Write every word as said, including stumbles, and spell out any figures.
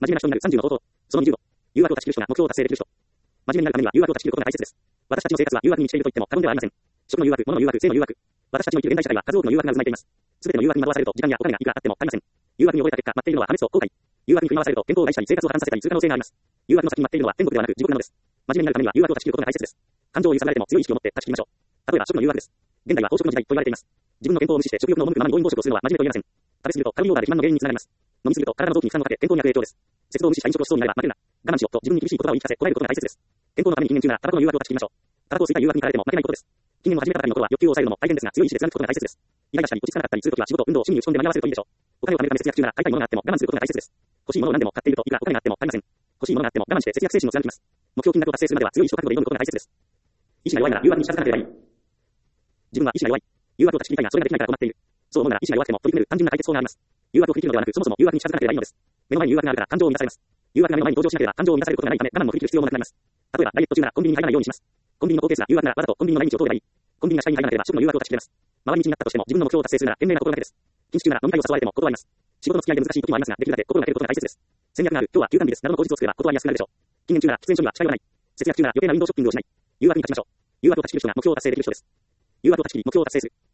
真面目な人になるさんじゅうの方法。そのにじゅうご。誘惑を断ち切る人が目標を達成できる人。真面目になるためには誘惑を断ち切ることが大切です。私たちの生活は誘惑に満ちていると言っても過言ではありません。食の誘惑、物の誘惑、性の誘惑。私たちの生きる現代社会は数多くの誘惑が渦巻いています。すべての誘惑に惑わされると時間やお金がいくらあっても足りません。誘惑に溺れた結果、待っているのは破滅と後悔。誘惑に振り回されると健康を害したり生活を破綻させたりする可能性があります。誘惑の先に待っているのは天国ではなく地獄なのです。真面目になるためには誘惑を断ち切ることが大切です。感情を揺さぶられても強い意識を持って断ち切りましょう。例えば食の誘惑です。現代は飽食の時代と言われています。自分の健康を無視して食欲の赴くままに暴飲暴食をするのは真面目と言えません。食べ過ぎるとカロリーオーバーで肥満の原因につながります。飲み過ぎると体の臓器に負担をかけ健康に悪影響です。節度を無視した飲食をしそうになれば負けるな。我慢しろと自分に厳しい言葉を言い聞かせこらえることが大切です。健康のために禁煙中ならタバコの誘惑を断ち切りましょう。タバコを吸いたい誘惑に駆られても負けないことです。禁煙を始めたばかりの頃は欲求を抑えるのも大変ですが強い意志で貫くことが大切です。イライラしたり落ち着かなかったりするときは仕事、運動、趣味に打ち込んで間に合わせるといいでしょう。お金を貯めるため節約中なら買いたいものがあっても我慢することが大切です。欲しいものを何でも買っているといくらお金があっても足りません。欲しいものがあっても我慢して節約精神を貫きます。目標金額を達成するまでは強い意志と覚悟で挑むことが大切です。意志が弱いなら誘惑に近づかなければいい。自分は意志が弱い。誘惑を断ち切りたいがそれができないから困っている。そう思うなら意志が弱くても取り組める単純な解決法があります。誘惑を振り切るのではなくそもそも誘惑に近づかなければいいのです。目の前に誘惑があるから感情を満たされます。誘惑が目の前に登場しなければ感情を満たされることがないため我慢も振り切る必要もなくなります。例えばダイエット中ならコンビニに入らないようにします。コンビニの高ケースが誘惑ならわざとコンビニの毎日を通ればいい。コンビニが視界に入らなければ食の誘惑を断ち切れます。回り道になったとしても自分の目標を達成するなら賢明な心がけです。禁酒中なら飲み会を誘われても断ります。仕事の付き合いで難しい時もありますができるだけ心がけることが大切です。戦略がある。今日は休館日です。などの口実を作れば断りやすくなるでしょう。禁煙中なら喫煙所には近寄らない。節約中なら余計なウィンドウショッピングをしない。誘惑に勝ちましょう。誘惑を断ち切る人が目標を達成できる人です。誘惑を断ち切り目標を達成する。